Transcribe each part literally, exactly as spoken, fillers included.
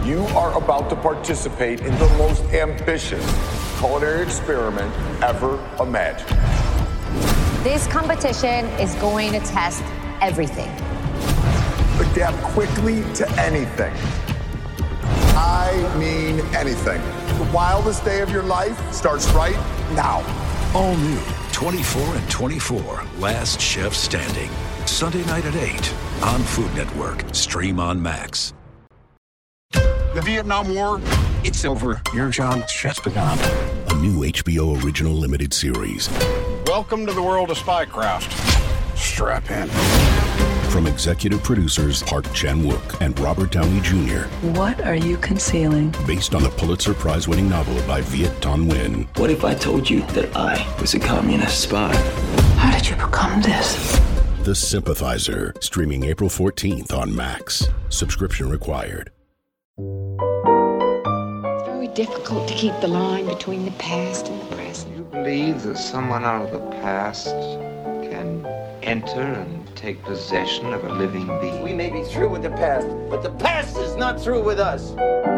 You are about to participate in the most ambitious culinary experiment ever imagined. This competition is going to test everything. Adapt quickly to anything. I mean anything. The wildest day of your life starts right now. All new, twenty-four and twenty-four, Last Chef Standing. Sunday night at eight on Food Network. Stream on Max. The Vietnam War, it's over. Your job just begun. A new H B O original limited series. Welcome to the world of spycraft. Strap in. From executive producers Park Chan-wook and Robert Downey Junior What are you concealing? Based on the Pulitzer Prize-winning novel by Viet Thanh Nguyen. What if I told you that I was a communist spy? How did you become this? The Sympathizer, streaming April fourteenth on Max. Subscription required. It's very difficult to keep the line between the past and the present. You believe that someone out of the past can enter and take possession of a living being? We may be through with the past, but the past is not through with us.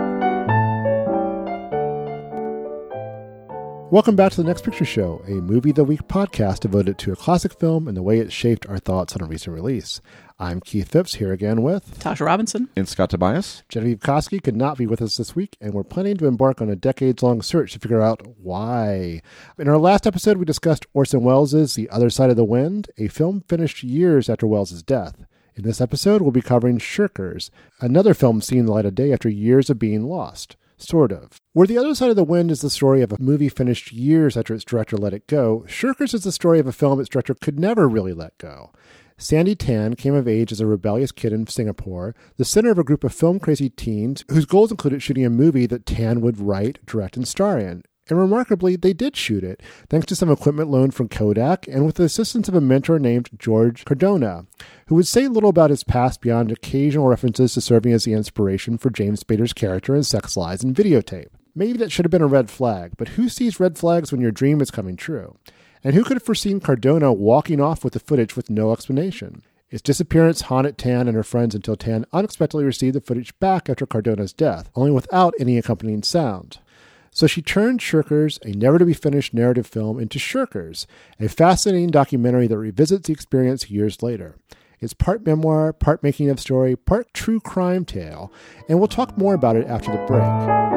Welcome back to The Next Picture Show, a Movie of the Week podcast devoted to a classic film and the way it shaped our thoughts on a recent release. I'm Keith Phipps, here again with Tasha Robinson and Scott Tobias. Genevieve Koski could not be with us this week, and we're planning to embark on a decades-long search to figure out why. In our last episode, we discussed Orson Welles' The Other Side of the Wind, a film finished years after Welles' death. In this episode, we'll be covering Shirkers, another film seen the light of day after years of being lost. Sort of. Where The Other Side of the Wind is the story of a movie finished years after its director let it go, Shirkers is the story of a film its director could never really let go. Sandy Tan came of age as a rebellious kid in Singapore, the center of a group of film-crazy teens whose goals included shooting a movie that Tan would write, direct, and star in. And remarkably, they did shoot it, thanks to some equipment loaned from Kodak and with the assistance of a mentor named George Cardona, who would say little about his past beyond occasional references to serving as the inspiration for James Spader's character in Sex, Lies, and Videotape. Maybe that should have been a red flag, but who sees red flags when your dream is coming true? And who could have foreseen Cardona walking off with the footage with no explanation? Its disappearance haunted Tan and her friends until Tan unexpectedly received the footage back after Cardona's death, only without any accompanying sound. So she turned Shirkers, a never-to-be-finished narrative film, into Shirkers, a fascinating documentary that revisits the experience years later. It's part memoir, part making-of story, part true crime tale, and we'll talk more about it after the break.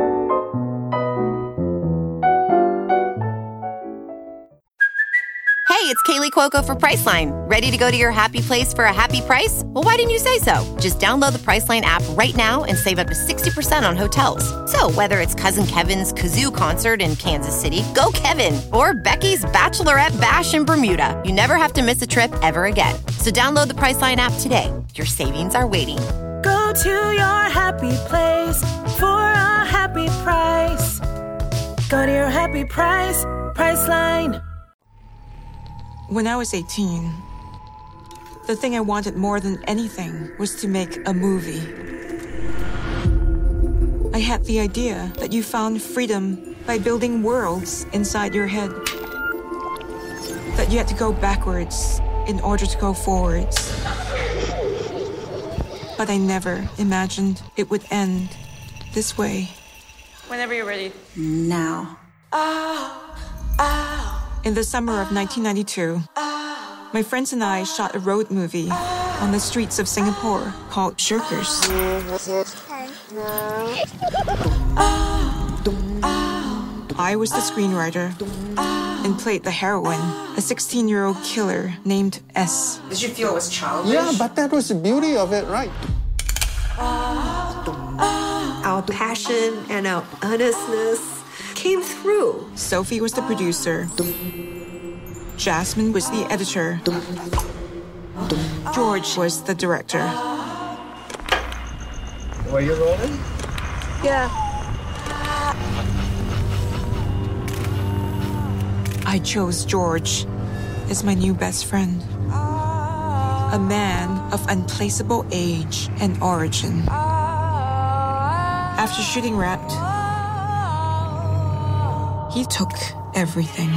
Hey, it's Kaylee Cuoco for Priceline. Ready to go to your happy place for a happy price? Well, why didn't you say so? Just download the Priceline app right now and save up to sixty percent on hotels. So whether it's Cousin Kevin's Kazoo Concert in Kansas City, go Kevin, or Becky's Bachelorette Bash in Bermuda, you never have to miss a trip ever again. So download the Priceline app today. Your savings are waiting. Go to your happy place for a happy price. Go to your happy price, Priceline. When I was eighteen, the thing I wanted more than anything was to make a movie. I had the idea that you found freedom by building worlds inside your head. That you had to go backwards in order to go forwards. But I never imagined it would end this way. Whenever you're ready. Now. Oh, oh. In the summer of nineteen ninety-two, my friends and I shot a road movie on the streets of Singapore called Shirkers. I was the screenwriter and played the heroine, a sixteen-year-old killer named S. Did you feel it was childish? Yeah, but that was the beauty of it, right? Our passion and our earnestness came through. Sophie was the producer. Jasmine was the editor. George was the director. Were you rolling? Yeah. I chose George as my new best friend. A man of unplaceable age and origin. After shooting wrapped, he took everything.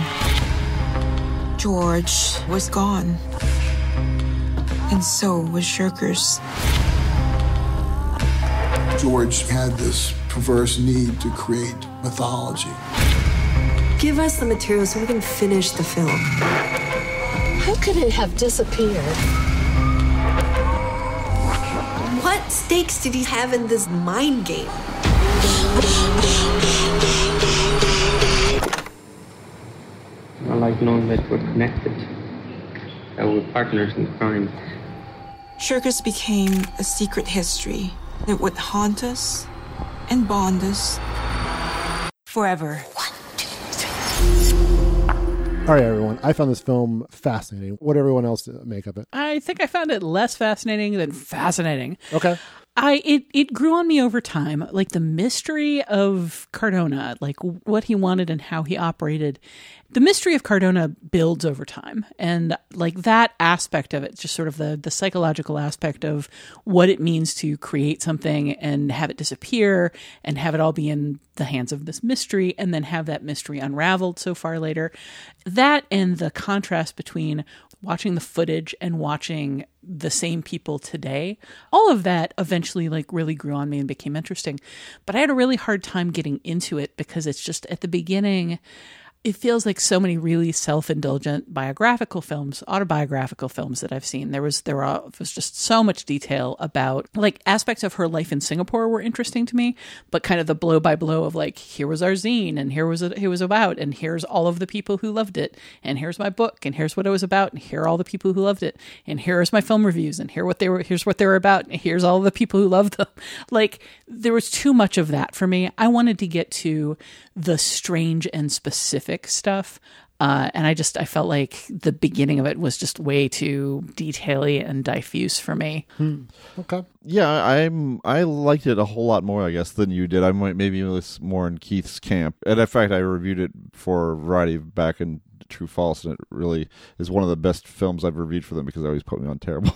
George was gone. And so was Shirkers. George had this perverse need to create mythology. Give us the material so we can finish the film. How could it have disappeared? What stakes did he have in this mind game? I like knowing that we're connected, that we're partners in crime. Shirkers became a secret history that would haunt us and bond us forever. All right, everyone. I found this film fascinating. What did everyone else make of it? I think I found it less fascinating than fascinating. Okay. I it, it grew on me over time, like the mystery of Cardona, like what he wanted and how he operated. The mystery of Cardona builds over time, and like that aspect of it, just sort of the the psychological aspect of what it means to create something and have it disappear and have it all be in the hands of this mystery and then have that mystery unraveled so far later. That and the contrast between watching the footage and watching the same people today, all of that eventually like really grew on me and became interesting. But I had a really hard time getting into it because it's just at the beginning, it feels like so many really self-indulgent biographical films, autobiographical films that I've seen. There was there were, was just so much detail about like aspects of her life in Singapore were interesting to me, but kind of the blow by blow of like, here was our zine and here was it, it was about, and here's all of the people who loved it, and here's my book, and here's what it was about, and here are all the people who loved it, and here's my film reviews, and here what they were here's what they were about, and here's all the people who loved them. Like there was too much of that for me. I wanted to get to the strange and specific stuff. Uh, and I just, I felt like the beginning of it was just way too detail-y and diffuse for me. Hmm. Okay. Yeah, I'm, I liked it a whole lot more, I guess, than you did. I might maybe was more in Keith's camp. And in fact, I reviewed it for Variety back in True False, and it really is one of the best films I've reviewed for them because they always put me on terrible.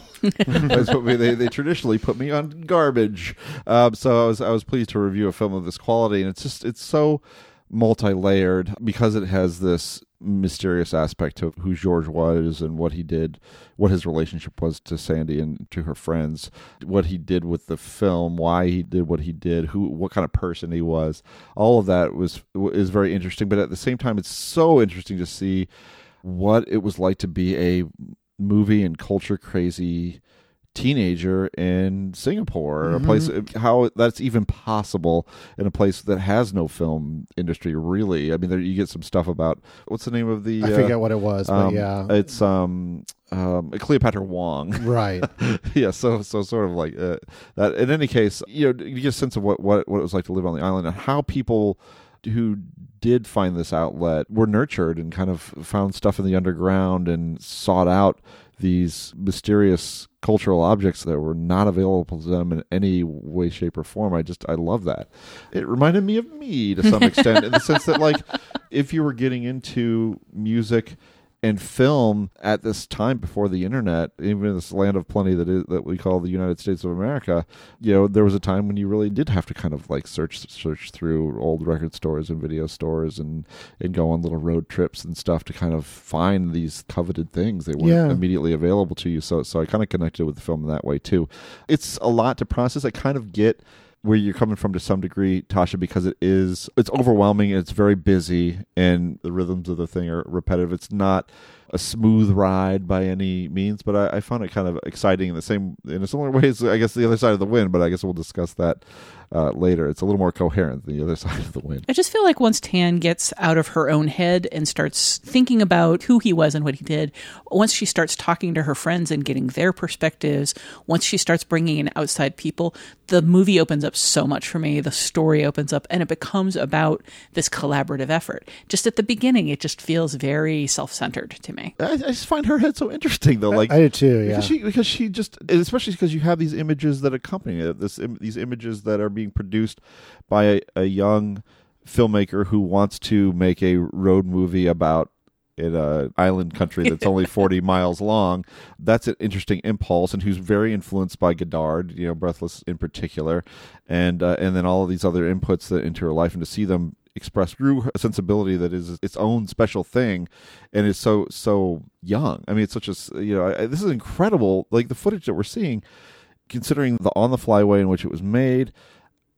me, they, they traditionally put me on garbage. Um, so I was, I was pleased to review a film of this quality, and it's just, it's so multi-layered because it has this mysterious aspect of who George was and what he did, what his relationship was to Sandy and to her friends, what he did with the film, why he did what he did, who, what kind of person he was. All of that was is very interesting, but at the same time, it's so interesting to see what it was like to be a movie and culture crazy teenager in Singapore, mm-hmm. a place, how that's even possible in a place that has no film industry, really. I mean, there, you get some stuff about, what's the name of the... I uh, forget what it was, but um, yeah. It's um, um, Cleopatra Wong. Right. yeah, so so sort of like uh, that. In any case, you know, you get a sense of what, what, what it was like to live on the island and how people who did find this outlet were nurtured and kind of found stuff in the underground and sought out these mysterious cultural objects that were not available to them in any way, shape, or form. I just, I love that. It reminded me of me to some extent in the sense that, like, if you were getting into music and film at this time before the internet, even in this land of plenty that is that we call the United States of America, you know, there was a time when you really did have to kind of like search search through old record stores and video stores and, and go on little road trips and stuff to kind of find these coveted things. They weren't yeah. immediately available to you. So so I kind of connected with the film in that way too. It's a lot to process. I kind of get where you're coming from to some degree, Tasha, because it is, it's overwhelming, it's very busy, and the rhythms of the thing are repetitive. It's not a smooth ride by any means, but I, I found it kind of exciting in the same, in a similar ways, I guess, the other side of the wind, but I guess we'll discuss that uh, later. It's a little more coherent than the other side of the wind. I just feel like once Tan gets out of her own head and starts thinking about who he was and what he did, once she starts talking to her friends and getting their perspectives, once she starts bringing in outside people, the movie opens up so much for me. The story opens up and it becomes about this collaborative effort. Just at the beginning, it just feels very self-centered to me. I, I just find her head so interesting, though. Like I, I do too, yeah. Because she, because she just, especially because you have these images that accompany it, this, these images that are being produced by a, a young filmmaker who wants to make a road movie about in an island country that's only forty miles long. That's an interesting impulse, and who's very influenced by Godard, you know, Breathless in particular, and uh, and then all of these other inputs that into her life, and to see them expressed through a sensibility that is its own special thing, and is so so young. I mean, it's such a, you know, I, this is incredible. Like the footage that we're seeing, considering the on the fly way in which it was made,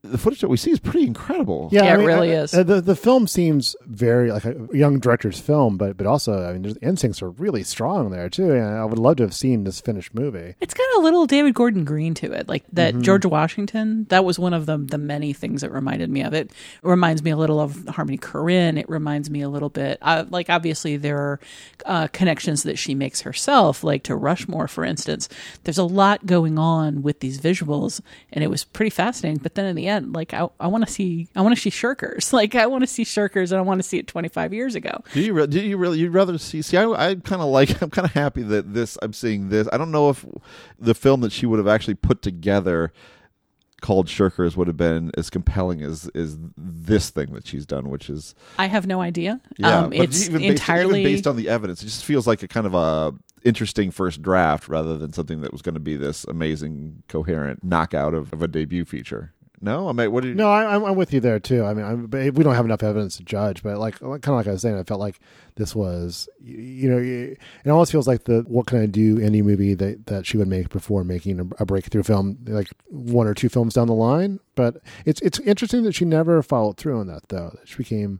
the footage that we see is pretty incredible. Yeah, Yeah, I it mean, really I- is. I- the the film seems very like a young director's film, but but also I mean, the instincts are really strong there too. And I would love to have seen this finished movie. It's got a little David Gordon Green to it, like that Mhm. George Washington. That was one of the the many things that reminded me of it. It reminds me a little of Harmony Korine. It reminds me a little bit, uh, like obviously there are uh, connections that she makes herself, like to Rushmore, for instance. There's a lot going on with these visuals, and it was pretty fascinating. But then in the end, like I, I want to see, I want to see Shirkers. Like I want to see Shirkers, and I want to see it twenty-five years ago. Do you re- do you really you'd rather see see I I kind of like I'm kind of happy that this I'm seeing this. I don't know if the film that she would have actually put together called Shirkers would have been as compelling as is this thing that she's done, which is I have no idea. yeah, um, but it's even based, entirely even based on the evidence. It just feels like a kind of a interesting first draft rather than something that was going to be this amazing coherent knockout of, of a debut feature. No, I mean, what do you? No, I, I'm I'm with you there too. I mean, I'm, but we don't have enough evidence to judge, but like kind of like I was saying, I felt like this was, you, you know, it almost feels like the what can I do indie movie that, that she would make before making a, a breakthrough film, like one or two films down the line. But it's it's interesting that she never followed through on that though. That she became.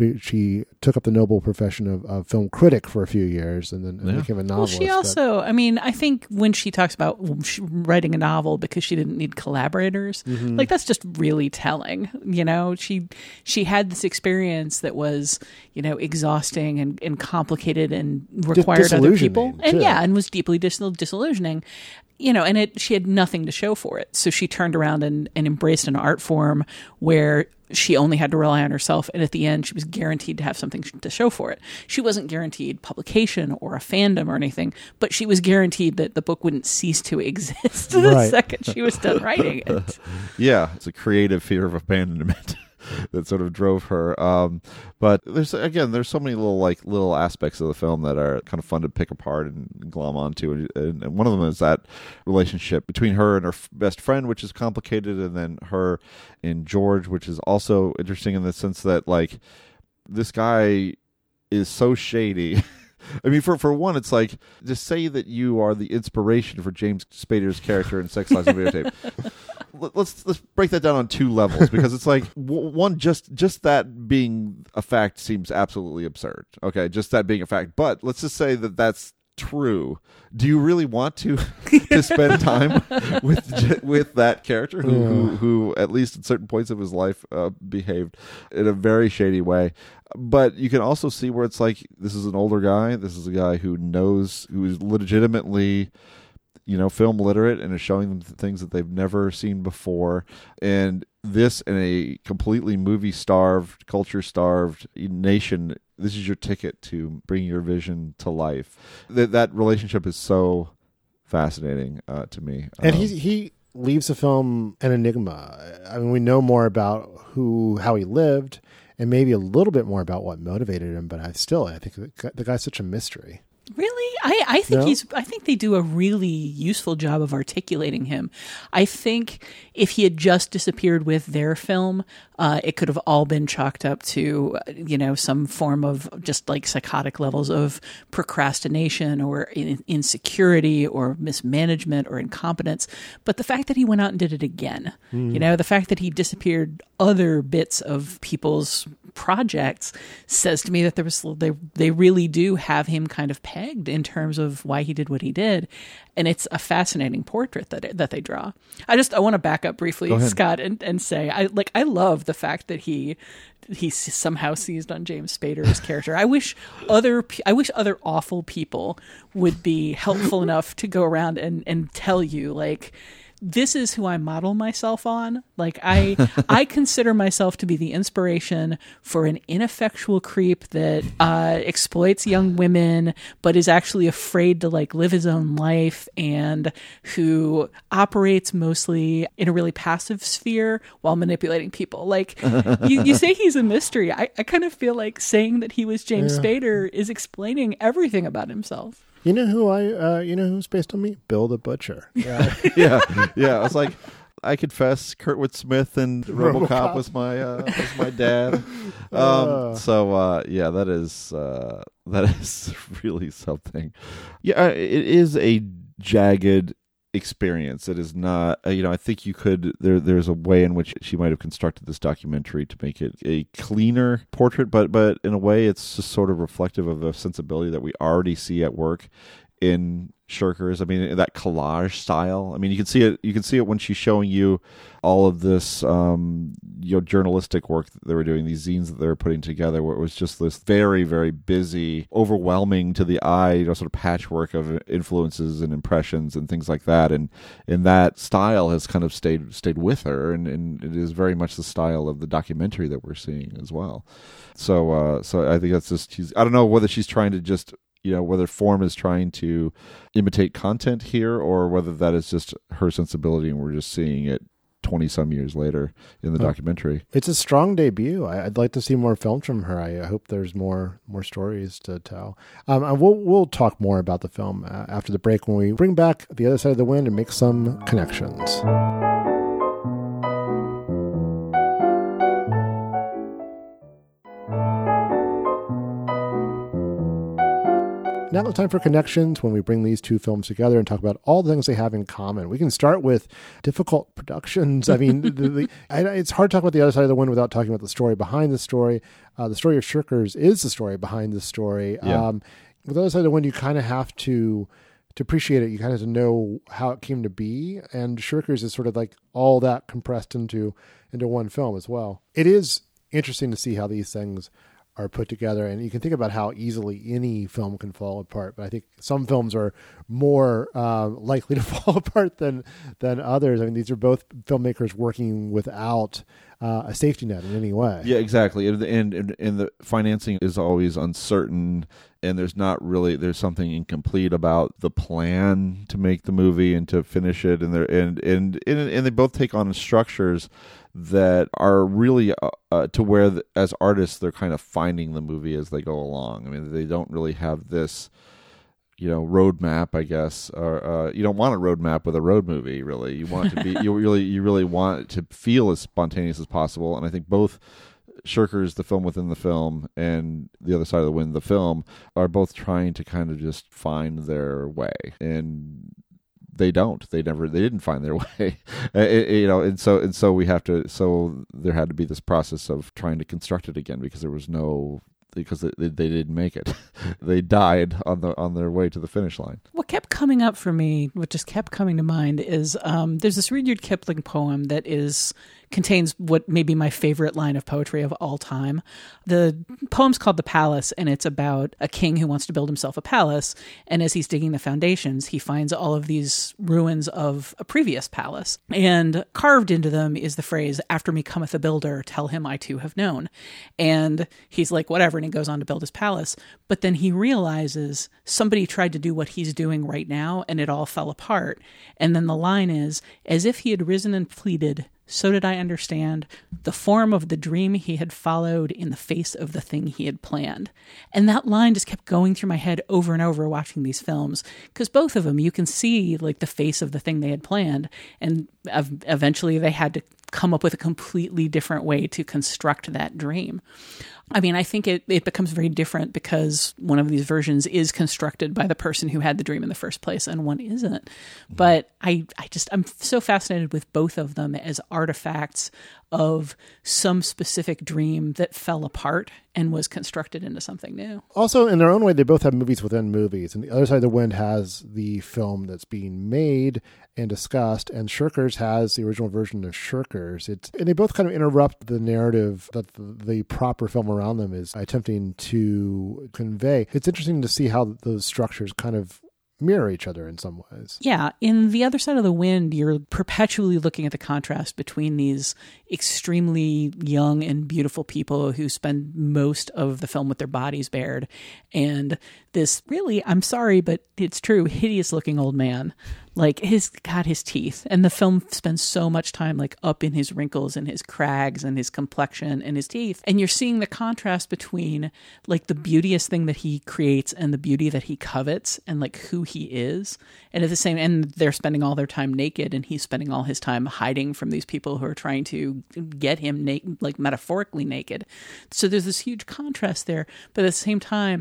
She took up the noble profession of, of film critic for a few years and then and Yeah. became a Well, novelist. she also, I mean, I think when she talks about writing a novel because she didn't need collaborators, Mhm. like that's just really telling. You know, she she had this experience that was, you know, exhausting and, and complicated and required other people, disillusioning, and too. yeah, and was deeply dis- disillusioning. You know, and it she had nothing to show for it, so she turned around and, and embraced an art form where she only had to rely on herself, and at the end she was guaranteed to have something to show for it. She wasn't guaranteed publication or a fandom or anything, but she was guaranteed that the book wouldn't cease to exist the Right. second she was done writing it. Yeah, it's a creative fear of abandonment that sort of drove her. Um, but there's again, there's so many little like little aspects of the film that are kind of fun to pick apart and glom onto, and, and, and one of them is that relationship between her and her f- best friend, which is complicated, and then her and George, which is also interesting in the sense that like this guy is so shady. I mean, for for one, it's like to say that you are the inspiration for James Spader's character in Sex, Lies, and Videotape. Let- Let's let's break that down on two levels because it's like w- one just just that being a fact seems absolutely absurd. Okay, just that being a fact. But let's just say that that's true. Do you really want to to spend time with with that character who, who who at least at certain points of his life uh, behaved in a very shady way? But you can also see where it's like this is an older guy. This is a guy who knows, who is legitimately, you know, film literate and is showing them things that they've never seen before. And this in a completely movie starved, culture starved nation, this is your ticket to bring your vision to life. That that relationship is so fascinating uh, to me. And Um, he he leaves the film an enigma. I mean, we know more about who how he lived, and maybe a little bit more about what motivated him. But I still, I think the guy- the guy's such a mystery. Really? I, I think No? he's I think they do a really useful job of articulating him. I think if he had just disappeared with their film, uh, it could have all been chalked up to, uh, you know, some form of just like psychotic levels of procrastination or in, insecurity or mismanagement or incompetence. But the fact that he went out and did it again, Mm. you know, the fact that he disappeared other bits of people's projects says to me that there was they they really do have him kind of pegged in terms of why he did what he did, and it's a fascinating portrait that that they draw. I just I want to back up briefly, Go ahead. Scott, and, and say I like I love the fact that he he s- somehow seized on James Spader's character. I wish other pe- I wish other awful people would be helpful enough to go around and and tell you like, this is who I model myself on. Like I, I consider myself to be the inspiration for an ineffectual creep that uh, exploits young women, but is actually afraid to like live his own life, and who operates mostly in a really passive sphere while manipulating people. Like you, you say he's a mystery. I, I kind of feel like saying that he was James Yeah. Spader is explaining everything about himself. You know who I? Uh, you know who's based on me? Bill the Butcher. Yeah, yeah, yeah. I was like, I confess, Kurtwood Smith and RoboCop, RoboCop. was my uh, was my dad. Um, Uh. so uh, yeah, that is uh, that is really something. Yeah, uh, it is a jagged experience. It is not, uh, you know, I think you could, there. there's a way in which she might have constructed this documentary to make it a cleaner portrait, but but in a way it's just sort of reflective of the sensibility that we already see at work in Shirkers. I mean, that collage style. I mean, you can see it. You can see it when she's showing you all of this, um, you know, journalistic work that they were doing, these zines that they were putting together, where it was just this very, very busy, overwhelming to the eye, you know, sort of patchwork of influences and impressions and things like that. And and that style has kind of stayed stayed with her, and, and it is very much the style of the documentary that we're seeing as well. So, uh, so I think that's just. She's, I don't know whether she's trying to just. You know, whether form is trying to imitate content here or whether that is just her sensibility and we're just seeing it twenty some years later in the oh, documentary. It's a strong debut. I, I'd like to see more films from her. I, I hope there's more more stories to tell. Um, and we'll, we'll talk more about the film uh, after the break when we bring back The Other Side of the Wind and make some connections. Now it's time for connections, when we bring these two films together and talk about all the things they have in common. We can start with difficult productions. I mean, the, the, I, it's hard to talk about The Other Side of the Wind without talking about the story behind the story. Uh, the story of Shirkers is the story behind the story. Yeah. Um, with The Other Side of the Wind, you kind of have to to appreciate it. You kind of have to know how it came to be. And Shirkers is sort of like all that compressed into into one film as well. It is interesting to see how these things are put together, and you can think about how easily any film can fall apart, but I think some films are more uh, likely to fall apart than than others. I mean, these are both filmmakers working without uh, a safety net in any way. Yeah, exactly. And, and and the financing is always uncertain, and there's not really, there's something incomplete about the plan to make the movie and to finish it, and and and and, and they both take on structures that are really uh, uh, to where the, as artists they're kind of finding the movie as they go along. I mean, they don't really have this, you know, roadmap, I guess. Or uh, you don't want a roadmap with a road movie, really. You want it to be you really you really want it to feel as spontaneous as possible. And I think both Shirkers, the film within the film, and The Other Side of the Wind, the film, are both trying to kind of just find their way. And they don't. They never. They didn't find their way. it, you know, and so and so we have to. So there had to be this process of trying to construct it again because there was no. Because they, they didn't make it. They died on the on their way to the finish line. What kept coming up for me, what just kept coming to mind, is um, there's this Rudyard Kipling poem that is contains what may be my favorite line of poetry of all time. The poem's called The Palace, and it's about a king who wants to build himself a palace. And as he's digging the foundations, he finds all of these ruins of a previous palace. And carved into them is the phrase, "After me cometh a builder, tell him I too have known." And he's like, whatever, and he goes on to build his palace. But then he realizes somebody tried to do what he's doing right now, and it all fell apart. And then the line is, "As if he had risen and pleaded, so did I understand the form of the dream he had followed in the face of the thing he had planned." And that line just kept going through my head over and over watching these films, because both of them, you can see like the face of the thing they had planned, and eventually they had to come up with a completely different way to construct that dream. I mean, I think it, it becomes very different because one of these versions is constructed by the person who had the dream in the first place and one isn't. But I, I just, I'm so fascinated with both of them as artifacts of some specific dream that fell apart and was constructed into something new. Also, in their own way, they both have movies within movies. And The Other Side of the Wind has the film that's being made and discussed, and Shirkers has the original version of Shirkers. It's, and they both kind of interrupt the narrative that the, the proper film around them is attempting to convey. It's interesting to see how those structures kind of mirror each other in some ways. Yeah. In The Other Side of the Wind, you're perpetually looking at the contrast between these extremely young and beautiful people who spend most of the film with their bodies bared, and this really, I'm sorry, but it's true, hideous looking old man. Like his, God, his teeth. And the film spends so much time like up in his wrinkles and his crags and his complexion and his teeth. And you're seeing the contrast between like the beauteous thing that he creates and the beauty that he covets and like who he is. And at the same, and they're spending all their time naked, and he's spending all his time hiding from these people who are trying to get him naked, like metaphorically naked. So there's this huge contrast there. But at the same time,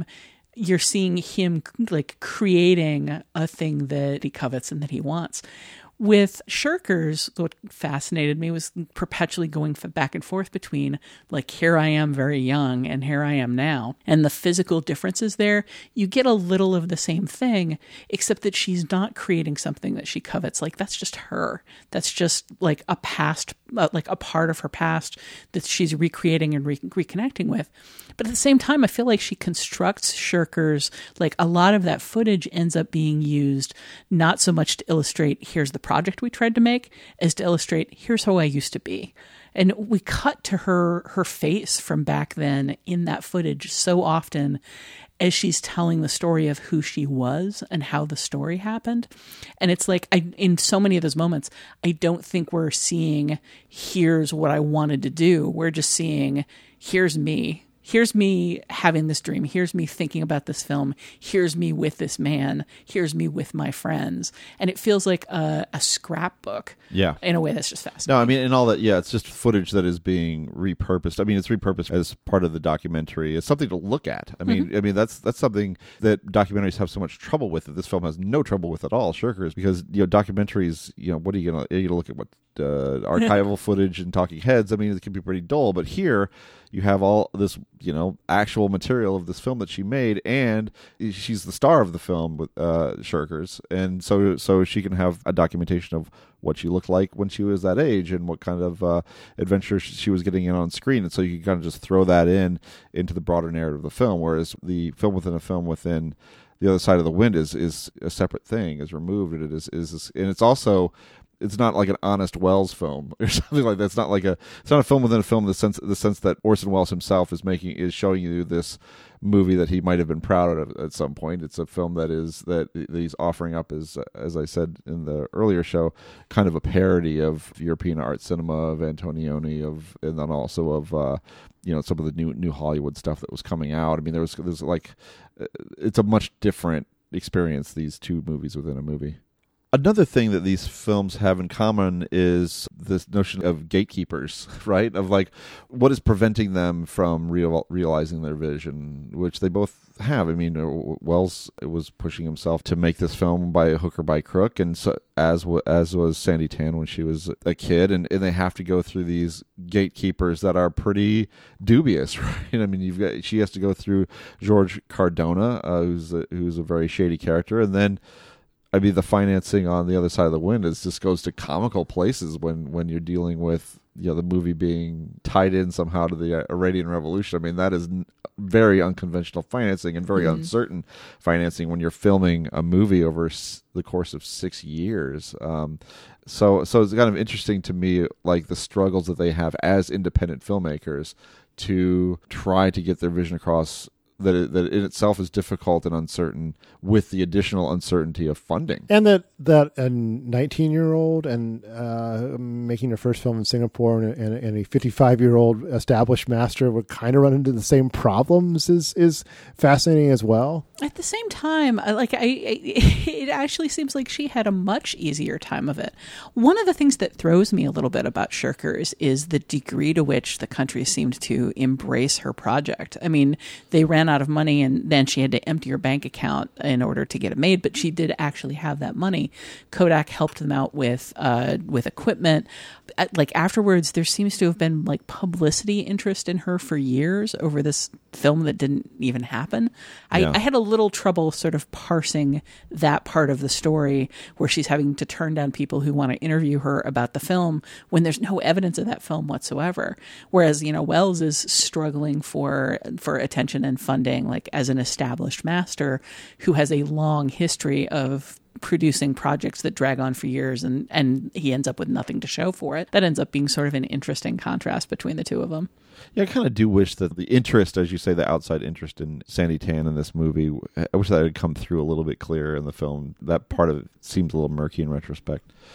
you're seeing him like creating a thing that he covets and that he wants. With Shirkers, what fascinated me was perpetually going back and forth between, like, here I am very young and here I am now. And the physical differences there, you get a little of the same thing, except that she's not creating something that she covets. Like, that's just her. That's just, like, a past, uh, like, a part of her past that she's recreating and re- reconnecting with. But at the same time, I feel like she constructs Shirkers, like, a lot of that footage ends up being used not so much to illustrate, here's the project we tried to make, as to illustrate, here's how I used to be. And we cut to her her face from back then in that footage so often as she's telling the story of who she was and how the story happened. And it's like, I, in so many of those moments, I don't think we're seeing, here's what I wanted to do. We're just seeing, here's me. Here's me having this dream. Here's me thinking about this film. Here's me with this man. Here's me with my friends. And it feels like a, a scrapbook. Yeah. In a way that's just fascinating. No, I mean, and all that, yeah, it's just footage that is being repurposed. I mean, it's repurposed as part of the documentary. It's something to look at. I mean, mm-hmm. I mean, that's that's something that documentaries have so much trouble with that this film has no trouble with at all, Shirkers, because, you know, documentaries, you know, what are you going to, you're going to look at what uh, archival footage and talking heads. I mean, it can be pretty dull, but here you have all this, you know, actual material of this film that she made, and she's the star of the film with uh, Shirkers, and so so she can have a documentation of what she looked like when she was that age and what kind of uh, adventure she was getting in on screen, and so you can kind of just throw that in into the broader narrative of the film, whereas the film within a film within The Other Side of the Wind is is a separate thing, is removed, and it is is and it's also. It's not like an Honest Welles film or something like that. It's not like a. It's not a film within a film in the sense, the sense that Orson Welles himself is making is showing you this movie that he might have been proud of at some point. It's a film that is that he's offering up as, as I said in the earlier show, kind of a parody of European art cinema, of Antonioni, of and then also of uh, you know, some of the new new Hollywood stuff that was coming out. I mean, there was there's like it's a much different experience, these two movies within a movie. Another thing that these films have in common is this notion of gatekeepers, right? Of like, what is preventing them from real, realizing their vision, which they both have. I mean, Welles was pushing himself to make this film by hook or by crook, and so, as as was Sandy Tan when she was a kid, and, and they have to go through these gatekeepers that are pretty dubious, right? I mean, you've got she has to go through George Cardona, uh, who's a, who's a very shady character, and then. I mean, the financing on The Other Side of the Wind is just goes to comical places when, when you're dealing with, you know, the movie being tied in somehow to the Iranian Revolution. I mean, that is very unconventional financing and very mm-hmm. uncertain financing when you're filming a movie over the course of six years. Um, so, so it's kind of interesting to me, like the struggles that they have as independent filmmakers to try to get their vision across. That it, that in itself is difficult and uncertain, with the additional uncertainty of funding, and that that a nineteen-year-old and uh, making her first film in Singapore, and, and, and a fifty-five-year-old established master would kind of run into the same problems is is fascinating as well. At the same time, like I, I, it actually seems like she had a much easier time of it. One of the things that throws me a little bit about Shirkers is the degree to which the country seemed to embrace her project. I mean, they ran out of money, and then she had to empty her bank account in order to get it made, but she did actually have that money. Kodak helped them out with uh with equipment. Like afterwards, there seems to have been like publicity interest in her for years over this film that didn't even happen. Yeah. I, I had a little trouble sort of parsing that part of the story where she's having to turn down people who want to interview her about the film when there's no evidence of that film whatsoever. Whereas, you know, Welles is struggling for for attention and funding, like as an established master who has a long history of producing projects that drag on for years, and, and he ends up with nothing to show for it. That ends up being sort of an interesting contrast between the two of them. Yeah, I kind of do wish that the interest, as you say, the outside interest in Sandy Tan in this movie, I wish that had come through a little bit clearer in the film. That part of it seems a little murky in retrospect.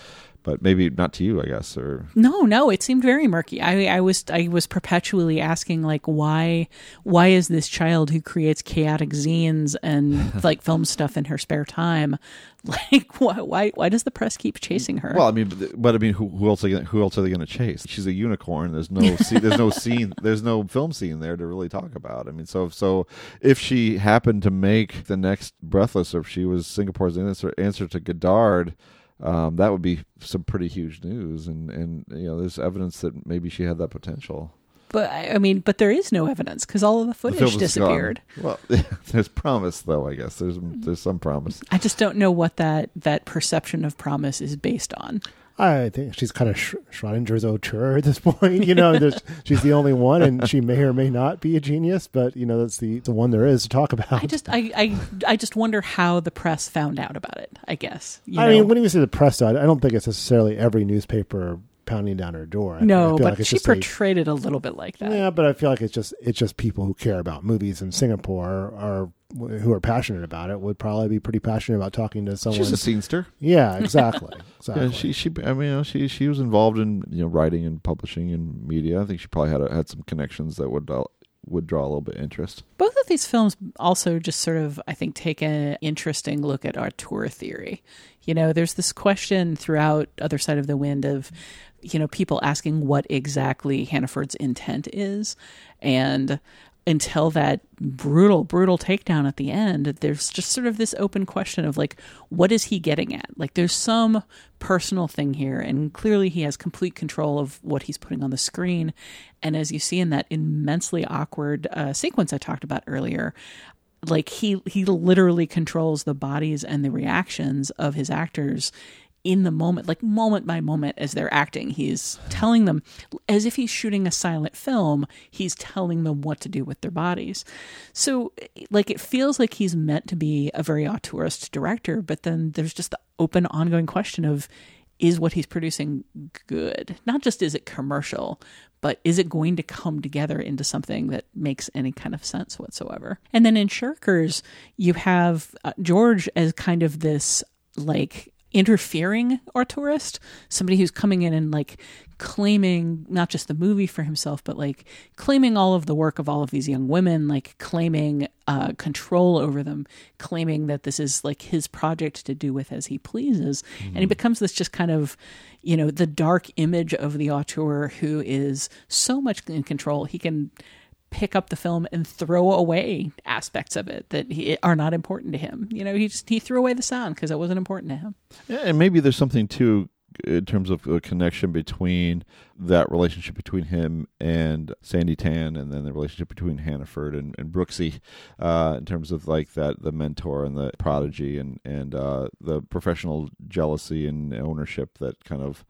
but maybe not to you, I guess. Or no, no, it seemed very murky. I, I was, I was perpetually asking, like, why, why is this child who creates chaotic zines and like film stuff in her spare time, like, why, why, why does the press keep chasing her? Well, I mean, but, but I mean, who, who else? Are, who else are they going to chase? She's a unicorn. There's no, scene, there's no scene, there's no film scene there to really talk about. I mean, so, so if she happened to make the next Breathless, or if she was Singapore's answer, answer to Godard. Um, that would be some pretty huge news, and, and you know, there's evidence that maybe she had that potential. But I mean, but there is no evidence because all of the footage the disappeared. Gone. Well, there's promise, though. I guess there's there's some promise. I just don't know what that that perception of promise is based on. I think she's kind of Sch- Schrodinger's auteur at this point. You know, she's the only one, and she may or may not be a genius, but you know, that's the, the one there is to talk about. I just, I, I, I just wonder how the press found out about it. I guess. You I know? mean, when you say the press side, I don't think it's necessarily every newspaper pounding down her door. I, no, I but like it's she just portrayed a, it a little bit like that. Yeah, but I feel like it's just it's just people who care about movies in Singapore are who are passionate about it would probably be pretty passionate about talking to someone. She's a scenester. Yeah, exactly. exactly. Yeah, she she I mean, you know, she she was involved in, you know, writing and publishing and media. I think she probably had a, had some connections that would uh, would draw a little bit of interest. Both of these films also just sort of, I think, take an interesting look at auteur theory. You know, there's this question throughout Other Side of the Wind of, you know, people asking what exactly Hannaford's intent is. And until that brutal, brutal takedown at the end, there's just sort of this open question of, like, what is he getting at? Like, there's some personal thing here, and clearly he has complete control of what he's putting on the screen. And as you see in that immensely awkward uh, sequence I talked about earlier, like, he he literally controls the bodies and the reactions of his actors in the moment, like moment by moment as they're acting. He's telling them, as if he's shooting a silent film, he's telling them what to do with their bodies. So, like, it feels like he's meant to be a very auteurist director, but then there's just the open, ongoing question of, is what he's producing good? Not just is it commercial, but is it going to come together into something that makes any kind of sense whatsoever? And then in Shirkers, you have uh, George as kind of this, like, interfering auteurist, somebody who's coming in and, like, claiming not just the movie for himself, but, like, claiming all of the work of all of these young women, like, claiming uh, control over them, claiming that this is, like, his project to do with as he pleases. Mm-hmm. And he becomes this just kind of, you know, the dark image of the auteur who is so much in control. He can pick up the film and throw away aspects of it that he, are not important to him. You know, he just he threw away the sound because it wasn't important to him. Yeah, and maybe there's something too in terms of a connection between that relationship between him and Sandy Tan, and then the relationship between Hannaford and, and Brooksy, uh, in terms of, like, that the mentor and the prodigy, and and uh, the professional jealousy and ownership that kind of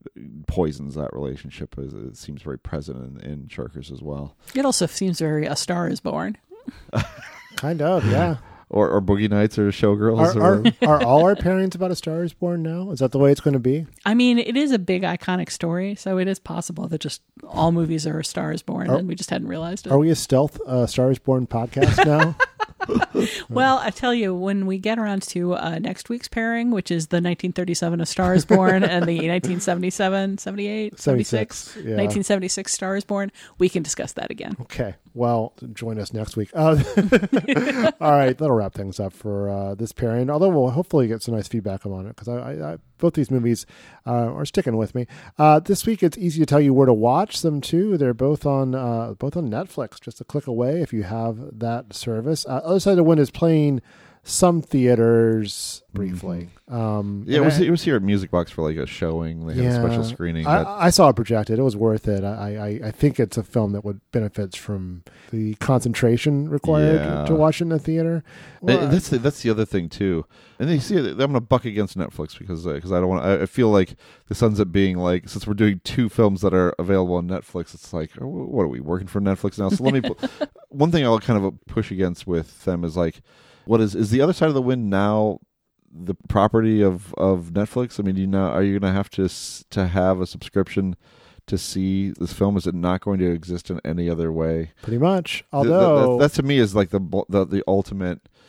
poisons that relationship. It seems very present in, in Shirkers as well. It also seems very A Star Is Born. Kind of, yeah. Or, or Boogie Nights or Showgirls. Are, or... are, are all our pairings about A Star Is Born now? Is that the way it's going to be? I mean, it is a big iconic story, so it is possible that just all movies are A Star Is Born, are, and we just hadn't realized it. Are we a stealth uh, Star Is Born podcast now? Well, I tell you, when we get around to uh, next week's pairing, which is the nineteen thirty-seven A Star Is Born and the nineteen seventy-seven, seventy-eight, seventy-six, yeah. nineteen seventy-six Star Is Born, we can discuss that again. Okay. Well, join us next week. Uh, all right. That'll wrap things up for uh, this pairing, although we'll hopefully get some nice feedback on it, because I, I, I, both these movies uh, are sticking with me. Uh, this week, it's easy to tell you where to watch them, too. They're both on uh, both on Netflix, just a click away if you have that service. Uh, Other Side of the Wind is playing some theaters briefly. Mm-hmm. Um, yeah, it was, I, it was here at Music Box for, like, a showing. They had yeah, a special screening. I, that... I saw it projected. It was worth it. I, I, I think it's a film that would benefit from the concentration required yeah. to watch it in the theater. Well, that's the, that's the other thing too. And then you see, I'm going to buck against Netflix because because uh, I don't want. I, I feel like this ends up being like, since we're doing two films that are available on Netflix, it's like, oh, what are we working for Netflix now? So let me. One thing I'll kind of push against with them is, like, what is is the Other Side of the Wind now the property of, of Netflix? I mean, do you know, are you going to have to to have a subscription to see this film? Is it not going to exist in any other way? Pretty much. Although the, the, that, that to me is like the, the the ultimate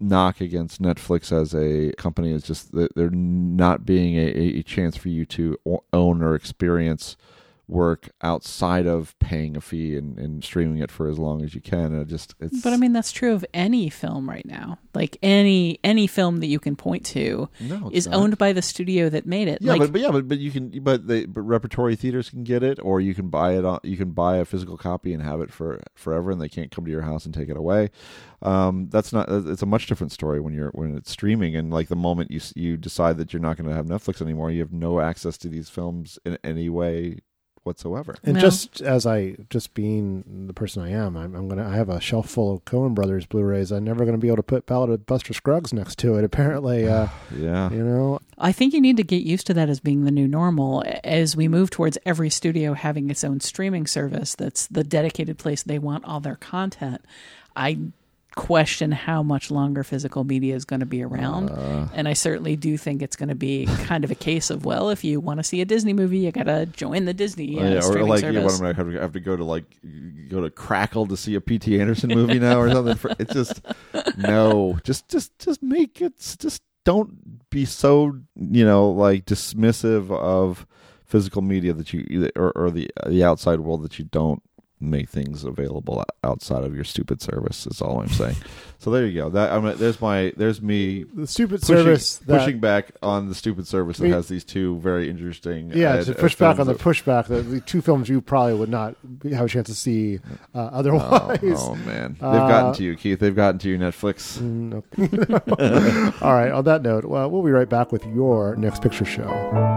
knock against Netflix as a company is just that they're not being a, a chance for you to own or experience work outside of paying a fee and, and streaming it for as long as you can. And it just it's But I mean that's true of any film right now. Like any any film that you can point to no, is not. owned by the studio that made it. Yeah, like, but, but yeah, but, but you can but they but repertory theaters can get it, or you can buy it on, you can buy a physical copy and have it for forever, and they can't come to your house and take it away. Um, that's not it's a much different story when you're when it's streaming, and like the moment you you decide that you're not going to have Netflix anymore, you have no access to these films in any way whatsoever. And no. just as I, just being the person I am, I'm, I'm gonna. I have a shelf full of Coen Brothers Blu-rays. I'm never gonna be able to put Ballad of Buster Scruggs next to it. Apparently, uh, yeah. You know, I think you need to get used to that as being the new normal as we move towards every studio having its own streaming service. That's the dedicated place they want all their content. I question how much longer physical media is going to be around, uh, and I certainly do think it's going to be kind of a case of, well, if you want to see a Disney movie, you got to join the Disney uh, yeah, or streaming like service. Yeah, what am I have to, have to go to like go to Crackle to see a P T Anderson movie now or something? For, it's just no, just just just make it. Just don't be so you know like dismissive of physical media that you or, or the the outside world that you don't make things available outside of your stupid service is all I'm saying. So there you go. That I'm, there's my there's me the stupid pushing, service that, pushing back on the stupid service that we, has these two very interesting yeah uh, to push back on the that, pushback the, the two films you probably would not have a chance to see uh, otherwise. Oh, oh man, they've uh, gotten to you, Keith. They've gotten to you, Netflix. No. All right. On that note, well, we'll be right back with your next picture show.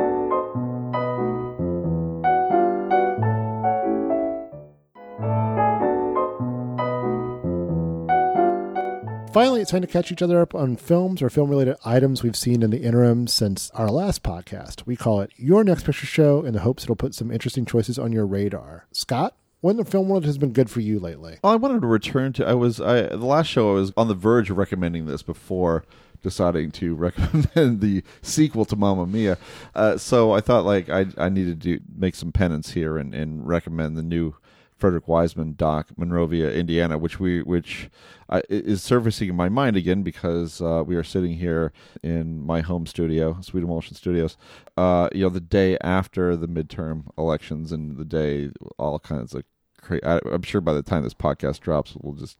Finally, it's time to catch each other up on films or film-related items we've seen in the interim since our last podcast. We call it Your Next Picture Show in the hopes it'll put some interesting choices on your radar. Scott, what in the film world has been good for you lately? Well, I wanted to return to, I was, I, the last show I was on the verge of recommending this before deciding to recommend the sequel to Mamma Mia. Uh, so I thought like I I needed to make some penance here and, and recommend the new Frederick Wiseman doc, Monrovia, Indiana, which we which uh, is surfacing in my mind again because uh, we are sitting here in my home studio, Sweet Emulsion Studios, uh, you know, the day after the midterm elections and the day all kinds of crazy. I'm sure by the time this podcast drops, we'll just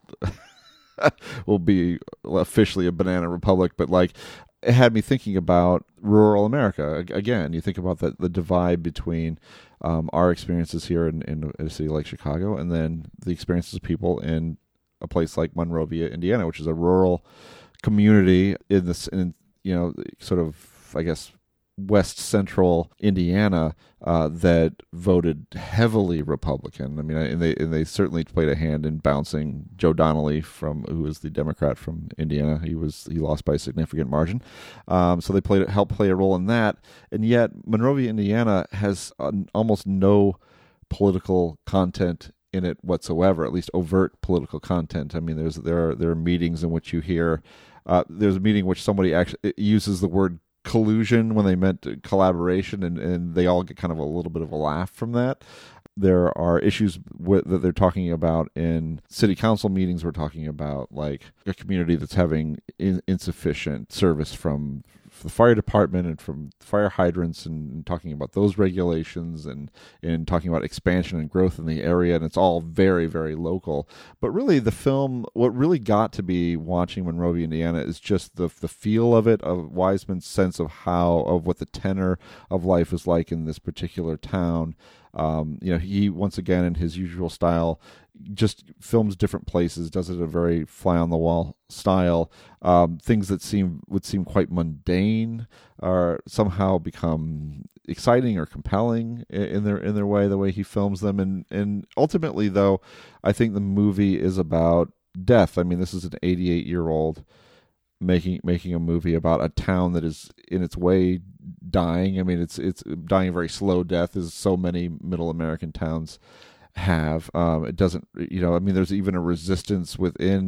we'll be officially a banana republic. But like, it had me thinking about rural America again. You think about the the divide between Um, our experiences here in, in a city like Chicago, and then the experiences of people in a place like Monrovia, Indiana, which is a rural community in this, in, you know, sort of, I guess, west central Indiana uh, that voted heavily Republican. I mean, and they and they certainly played a hand in bouncing Joe Donnelly from, who was the Democrat from Indiana. He was he lost by a significant margin, um, so they played helped play a role in that. And yet, Monrovia, Indiana, has an, almost no political content in it whatsoever. At least overt political content. I mean, there's there are there are meetings in which you hear. Uh, there's a meeting in which somebody actually uses the word collusion when they meant collaboration, and, and they all get kind of a little bit of a laugh from that. There are issues with, that they're talking about in city council meetings. We're talking about like a community that's having in, insufficient service from the fire department and from fire hydrants, and talking about those regulations, and, and talking about expansion and growth in the area. And it's all very, very local. But really the film, what really got to be watching Monrovia, Indiana, is just the the feel of it, of Wiseman's sense of how, of what the tenor of life is like in this particular town. Um, you know, he, once again, in his usual style, just films different places, does it in a very fly-on-the-wall style. Um, things that seem would seem quite mundane are somehow become exciting or compelling in their in their way, the way he films them. And, and ultimately, though, I think the movie is about death. I mean, this is an eighty-eight-year-old making making a movie about a town that is in its way dying. I mean, it's it's dying a very slow death, as so many middle American towns have. Um, it doesn't, you know, I mean, there's even a resistance within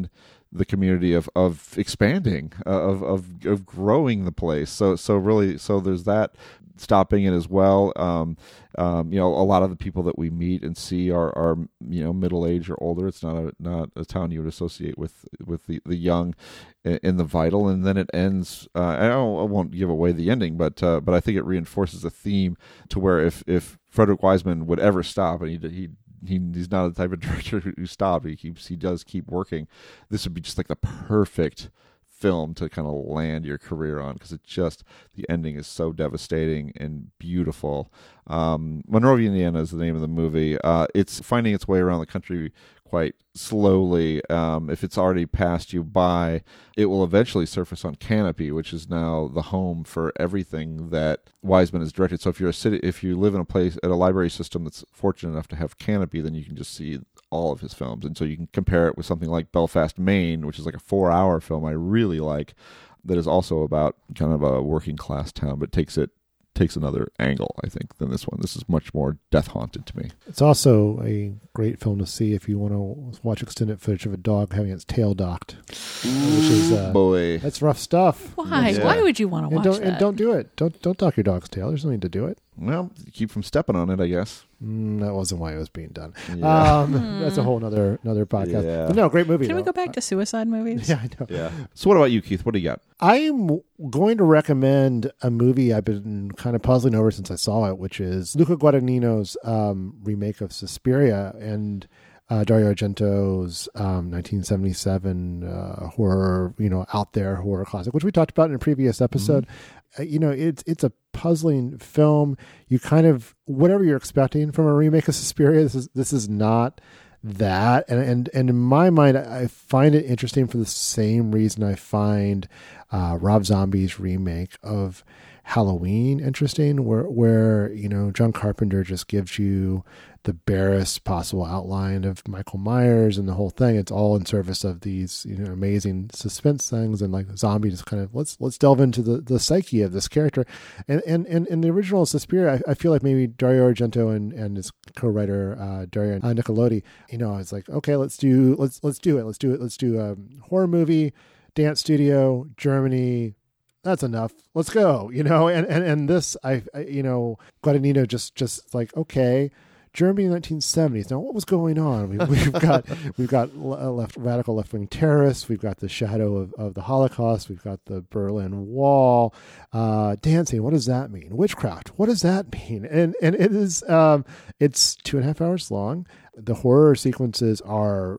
the community of of expanding, uh, of of of growing the place. So so really, so there's that stopping it as well. Um, um, you know, a lot of the people that we meet and see are, are you know, middle age or older. It's not a not a town you would associate with with the, the young in the vital. And then it ends. Uh, I, don't, I won't give away the ending, but uh, but I think it reinforces a theme to where if if Frederick Wiseman would ever stop, and he he. He, he's not the type of director who stopped. He keeps. He does keep working. This would be just like the perfect film to kind of land your career on, because it just, the ending is so devastating and beautiful. Um, Monrovia, Indiana is the name of the movie. Uh, it's finding its way around the country quite slowly. Um, if it's already passed you by, it will eventually surface on Canopy, which is now the home for everything that Wiseman has directed. So if you're a city, if you live in a place at a library system that's fortunate enough to have Canopy, then you can just see all of his films. And so you can compare it with something like Belfast, Maine, which is like a four-hour film I really like, that is also about kind of a working class town, but takes it takes another angle, I think, than this one. This is much more death haunted to me. It's also a great film to see if you want to watch extended footage of a dog having its tail docked, which is uh, boy, that's rough stuff. Why? Yeah. Why would you want to watch and don't, that? And don't do it. Don't don't dock your dog's tail. There's no need to do it. Well, keep from stepping on it, I guess. Mm, that wasn't why it was being done. Yeah. Um, mm. That's a whole other another podcast. Yeah. But no, great movie. Can though. we go back to suicide movies? Yeah, I know. Yeah. So what about you, Keith? What do you got? I'm going to recommend a movie I've been kind of puzzling over since I saw it, which is Luca Guadagnino's um, remake of Suspiria and uh, Dario Argento's um, nineteen seventy-seven uh, horror, you know, out there horror classic, which we talked about in a previous episode. Mm-hmm. Uh, you know, it's it's a puzzling film. You kind of, whatever you're expecting from a remake of Suspiria, this is this is not that. And and and in my mind, I find it interesting for the same reason I find uh, Rob Zombie's remake of Halloween interesting, where where you know John Carpenter just gives you the barest possible outline of Michael Myers and the whole thing. It's all in service of these, you know, amazing suspense things, and like Zombie just kind of let's let's delve into the, the psyche of this character. And and and in the original Suspiria, I, I feel like maybe Dario Argento and, and his co-writer uh, Dario Nicolodi, you know, it's like, okay, let's do let's let's do it, let's do it, let's do a horror movie, dance studio, Germany. That's enough. Let's go. You know, and and and this, I, I you know, Guadagnino just just like, okay, Germany in the nineteen seventies. Now, what was going on? We, we've got we've got left radical left wing terrorists. We've got the shadow of, of the Holocaust. We've got the Berlin Wall. Uh, dancing. What does that mean? Witchcraft. What does that mean? And and it is um, it's two and a half hours long. The horror sequences are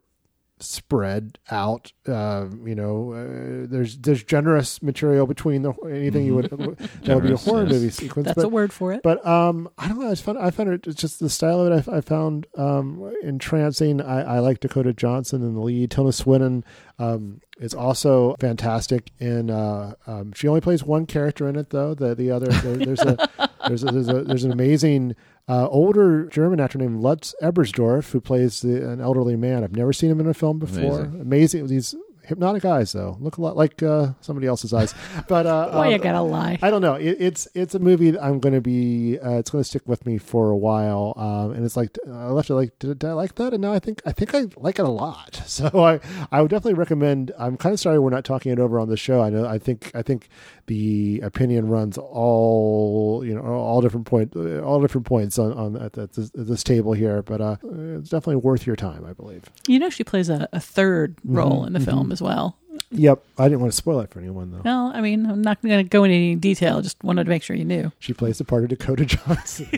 spread out. Uh, you know, uh, there's there's generous material between the anything you would that would be a horror yes. movie sequence. That's but, a word for it. But um, I don't know. I found I found it. It's just the style of it. I, I found um, entrancing. I, I like Dakota Johnson in the lead. Tilda Swinton um, is also fantastic. In uh, um, she only plays one character in it though. The the other there, there's a there's a, there's a there's an amazing. Uh, older German actor named Lutz Ebersdorf, who plays the, an elderly man. I've never seen him in a film before. Amazing. Amazing. These hypnotic eyes, though, look a lot like uh, somebody else's eyes. But uh, why um, you gotta lie? I don't know. It, it's it's a movie that I'm going to be. Uh, it's going to stick with me for a while. Um, and it's like I left it like, did, did I like that? And now I think I think I like it a lot. So I I would definitely recommend. I'm kind of sorry we're not talking it over on the show. I know. I think I think the opinion runs all you know all different point all different points on on at this, at this table here. But uh, it's definitely worth your time, I believe. You know, she plays a, a third role mm-hmm, in the mm-hmm. film as well. Yep. I didn't want to spoil it for anyone, though. No, I mean, I'm not going to go into any detail. Just wanted to make sure you knew. She plays the part of Dakota Johnson.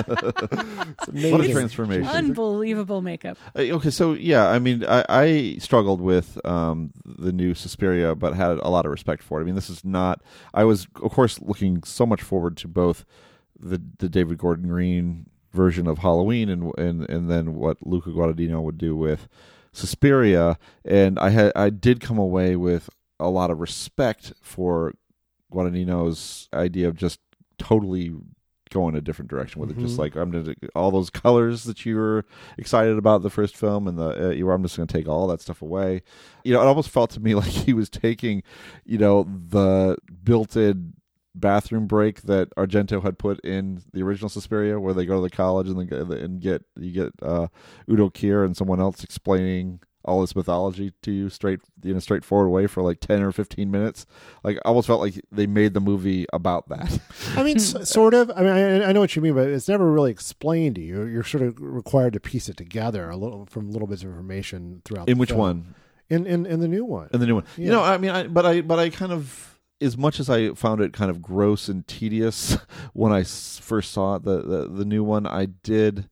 What a transformation. Unbelievable makeup. Uh, okay, so, yeah, I mean, I, I struggled with um, the new Suspiria, but had a lot of respect for it. I mean, this is not... I was, of course, looking so much forward to both the, the David Gordon Green version of Halloween and and, and then what Luca Guadagnino would do with Suspiria, and I had I did come away with a lot of respect for Guadagnino's idea of just totally going a different direction with mm-hmm. it. Just like I'm gonna all those colors that you were excited about the first film, and the uh, you were, I'm just gonna take all that stuff away. You know, it almost felt to me like he was taking, you know, the built-in bathroom break that Argento had put in the original Suspiria, where they go to the college and, they, and get you get uh, Udo Kier and someone else explaining all this mythology to you straight in a straightforward way for like ten or fifteen minutes. Like, I almost felt like they made the movie about that. I mean, s- sort of. I mean, I, I know what you mean, but it's never really explained to you. You're sort of required to piece it together a little from little bits of information throughout. In the which film. one? In, in in the new one. In the new one. Yeah. You know, I mean, I, but I but I kind of, as much as I found it kind of gross and tedious when I s- first saw it, the, the the new one, I did.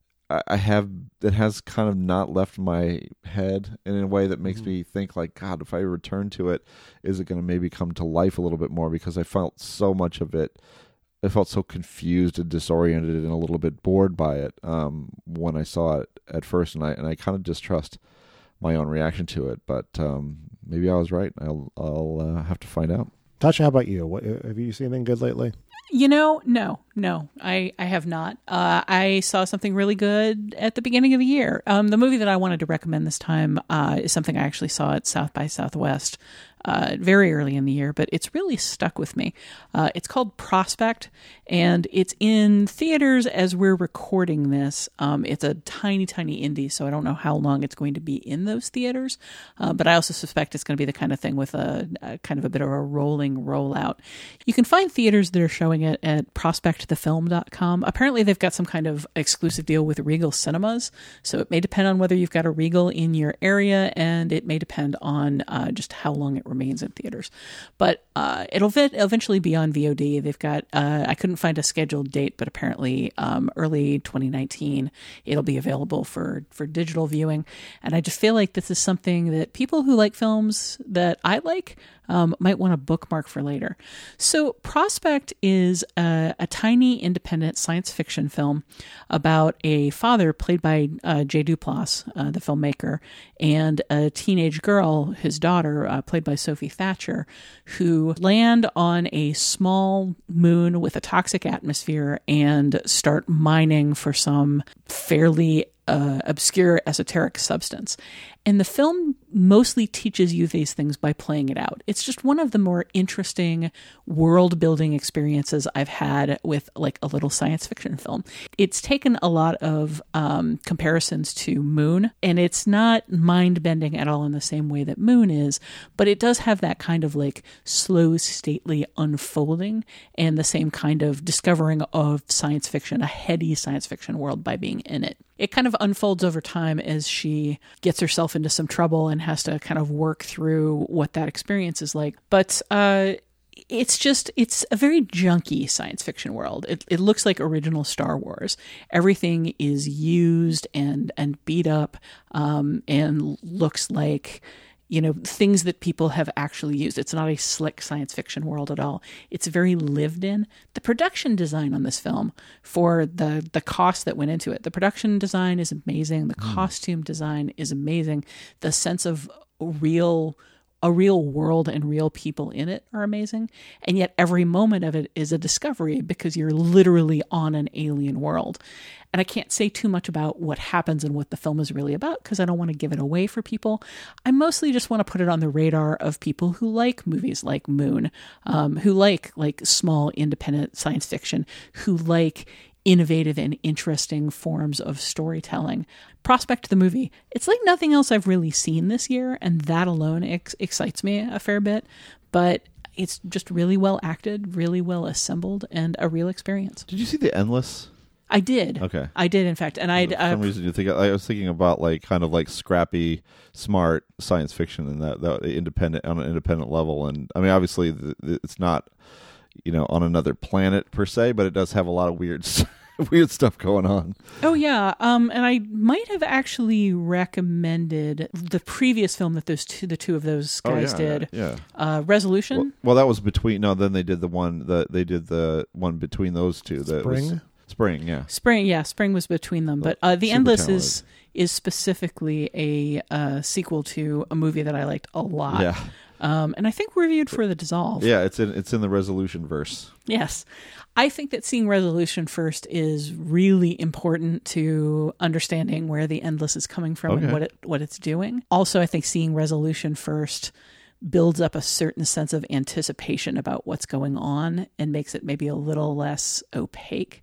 I have it has kind of not left my head in a way that makes mm-hmm. me think like, God, if I return to it, is it going to maybe come to life a little bit more? Because I felt so much of it. I felt so confused and disoriented and a little bit bored by it um, when I saw it at first, and I and I kind of distrust my own reaction to it. But um, maybe I was right. I'll I'll uh, have to find out. Tasha, how about you? What, have you seen anything good lately? You know, no, no, I, I have not. Uh, I saw something really good at the beginning of the year. Um, the movie that I wanted to recommend this time uh, is something I actually saw at South by Southwest uh, very early in the year, but it's really stuck with me. Uh, it's called Prospect, and it's in theaters as we're recording this. Um, it's a tiny, tiny indie, so I don't know how long it's going to be in those theaters, uh, but I also suspect it's going to be the kind of thing with a, a kind of a bit of a rolling rollout. You can find theaters that are showing it at prospect the film dot com. Apparently they've got some kind of exclusive deal with Regal Cinemas, so it may depend on whether you've got a Regal in your area, and it may depend on uh, just how long it remains in theaters. But uh, it'll vi- eventually be on V O D. They've got, uh, I couldn't find a scheduled date, but apparently um, early twenty nineteen, it'll be available for, for digital viewing. And I just feel like this is something that people who like films that I like Um, might want to bookmark for later. So Prospect is a, a tiny independent science fiction film about a father played by uh, Jay Duplass, uh, the filmmaker, and a teenage girl, his daughter, uh, played by Sophie Thatcher, who land on a small moon with a toxic atmosphere and start mining for some fairly Uh, obscure esoteric substance. And the film mostly teaches you these things by playing it out. It's just one of the more interesting world building experiences I've had with like a little science fiction film. It's taken a lot of um, comparisons to Moon, and it's not mind bending at all in the same way that Moon is, but it does have that kind of like slow, stately unfolding and the same kind of discovering of science fiction, a heady science fiction world by being in it. It kind of unfolds over time as she gets herself into some trouble and has to kind of work through what that experience is like. But uh, it's just, it's a very junky science fiction world. It, it looks like original Star Wars. Everything is used and, and beat up um, and looks like, you know, things that people have actually used. It's not a slick science fiction world at all. It's very lived in. The production design on this film, for the the cost that went into it, the production design is amazing. The mm. costume design is amazing. The sense of real a real world and real people in it are amazing. And yet every moment of it is a discovery because you're literally on an alien world. And I can't say too much about what happens and what the film is really about because I don't want to give it away for people. I mostly just want to put it on the radar of people who like movies like Moon, um, who like like small independent science fiction, who like innovative and interesting forms of storytelling. Prospect the movie. It's like nothing else I've really seen this year, and that alone ex- excites me a fair bit. But it's just really well acted, really well assembled, and a real experience. Did you see The Endless? I did. Okay. I did, in fact. And I For some uh, reason you think I was thinking about like kind of like scrappy, smart science fiction and that, that independent on an independent level. And I mean, obviously the, the, it's not, you know, on another planet per se, but it does have a lot of weird weird stuff going on. Oh yeah, um, and I might have actually recommended the previous film that those two, the two of those guys oh, yeah, did. Yeah, uh, Resolution. Well, well, that was between. No, then they did the one that they did the one between those two. That Spring. Was, Spring, yeah. Spring, yeah. Spring was between them, but uh, The Super Endless talented. is is specifically a uh, sequel to a movie that I liked a lot. Yeah. Um, and I think reviewed for The Dissolve. Yeah, it's in it's in the Resolution verse. Yes. I think that seeing Resolution first is really important to understanding where The Endless is coming from Okay. and what it what it's doing. Also, I think seeing Resolution first builds up a certain sense of anticipation about what's going on and makes it maybe a little less opaque.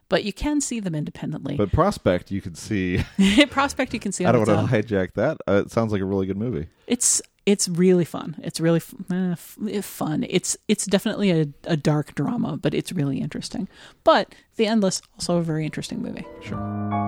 but you can see them independently. But Prospect, you can see. Prospect, you can see. I on don't its want own. to hijack that. Uh, it sounds like a really good movie. It's it's really fun. It's really uh, fun. It's it's definitely a, a dark drama, but it's really interesting. But The Endless, also a very interesting movie. Sure.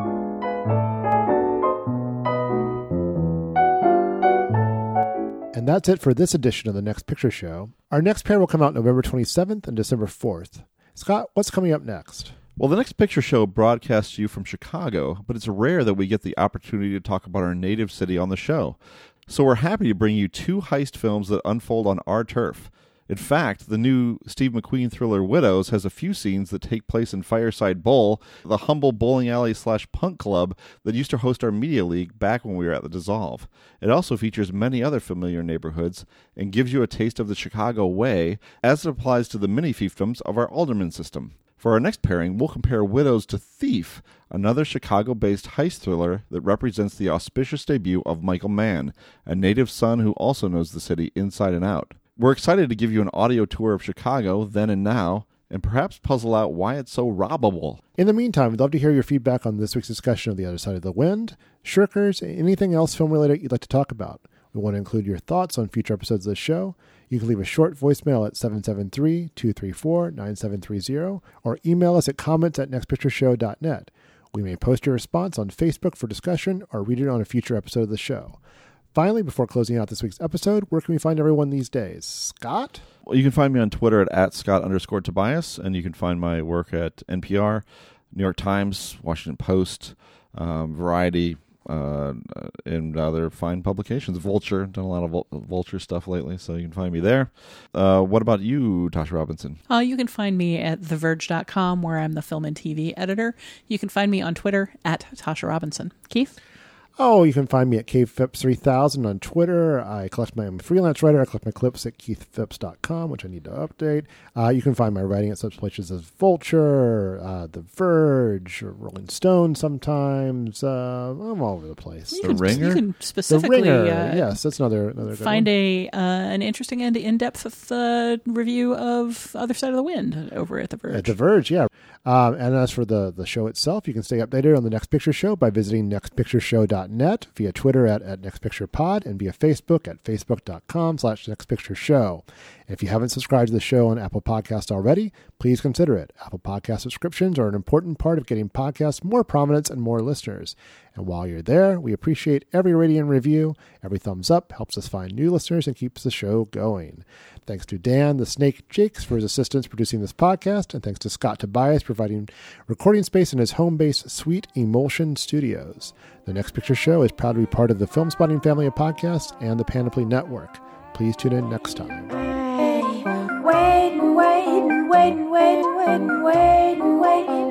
And that's it for this edition of The Next Picture Show. Our next pair will come out November twenty-seventh and December fourth. Scott, what's coming up next? Well, The Next Picture Show broadcasts you from Chicago, but it's rare that we get the opportunity to talk about our native city on the show. So we're happy to bring you two heist films that unfold on our turf. In fact, the new Steve McQueen thriller Widows has a few scenes that take place in Fireside Bowl, the humble bowling alley slash punk club that used to host our media league back when we were at the Dissolve. It also features many other familiar neighborhoods and gives you a taste of the Chicago way as it applies to the mini fiefdoms of our alderman system. For our next pairing, we'll compare Widows to Thief, another Chicago-based heist thriller that represents the auspicious debut of Michael Mann, a native son who also knows the city inside and out. We're excited to give you an audio tour of Chicago then and now, and perhaps puzzle out why it's so robbable. In the meantime, we'd love to hear your feedback on this week's discussion of The Other Side of the Wind, Shirkers, and anything else film-related you'd like to talk about. We want to include your thoughts on future episodes of the show. You can leave a short voicemail at seven seven three, two three four, nine seven three zero or email us at comments at next picture show dot net. We may post your response on Facebook for discussion or read it on a future episode of the show. Finally, before closing out this week's episode, where can we find everyone these days? Scott? Well, you can find me on Twitter at, at Scott underscore Tobias, and you can find my work at N P R, New York Times, Washington Post, um, Variety, uh, and other fine publications. Vulture, done a lot of Vul- Vulture stuff lately, so you can find me there. Uh, what about you, Tasha Robinson? Uh, you can find me at the verge dot com, where I'm the film and T V editor. You can find me on Twitter at Tasha Robinson. Keith? Oh, you can find me at Cave Phipps three thousand on Twitter. I collect my I'm a freelance writer. I collect my clips at keith phipps dot com, which I need to update. Uh, you can find my writing at such places as Vulture, uh, The Verge, or Rolling Stone sometimes. Uh, I'm all over the place. You the can, Ringer? You can specifically The Ringer. Uh, yes, that's another, another good find one. a uh, an interesting and in-depth uh, review of Other Side of the Wind over at The Verge. At The Verge, yeah. Um, and as for the, the show itself, you can stay updated on the Next Picture Show by visiting next picture show dot net, via Twitter at, at nextpicturepod, and via Facebook at facebook dot com slash nextpictureshow. If you haven't subscribed to the show on Apple Podcasts already, please consider it. Apple Podcast subscriptions are an important part of getting podcasts more prominence and more listeners. And while you're there, we appreciate every rating and review. Every thumbs up helps us find new listeners and keeps the show going. Thanks to Dan the Snake Jakes for his assistance producing this podcast, and thanks to Scott Tobias providing recording space in his home base, Sweet Emulsion Studios. The Next Picture Show is proud to be part of the Film Spotting family of podcasts and the Panoply Network. Please tune in next time. Wait, wait, wait, wait, wait, wait, wait, wait.